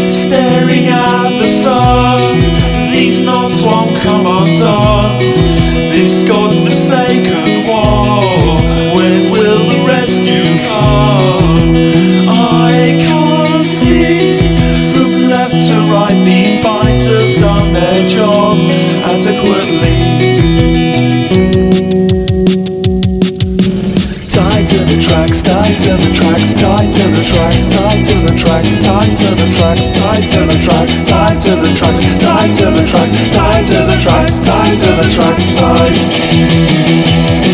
Staring at the sun, these knots won't come undone. This godforsaken war, when will the rescue come? I can't see from left to right, these binds have done their job adequately. Tied to the tracks, tied to the tracks, tied to the tracks, tied to the tracks, tied to the tracks, tied to the tracks, tied to the tracks, tied to the tracks, tied to the tracks, tied to the tracks, tied.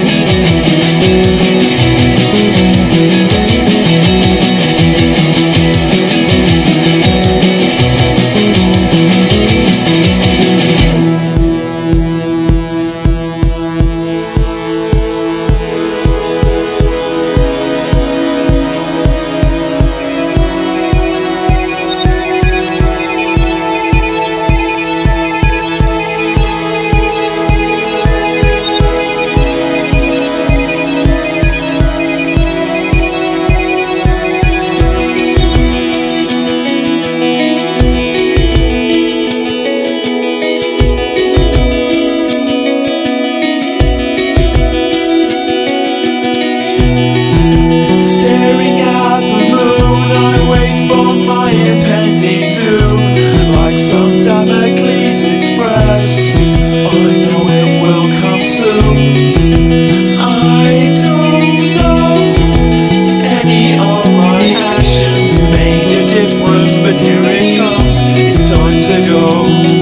Staring at the moon, I wait for my impending doom, like some Damocles express. I know it will come soon. I don't know if any of my actions made a difference, but here it comes, it's time to go.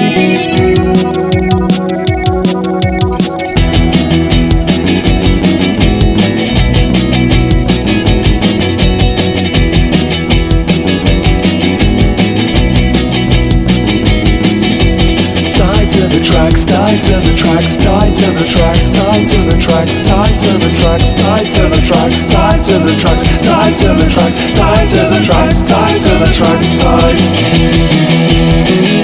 Tied to the tracks, tied to the tracks, tied to the tracks, tied to the tracks, tied to the tracks, tied to the tracks, tied to the tracks, tied to the tracks, tied to the tracks, tied.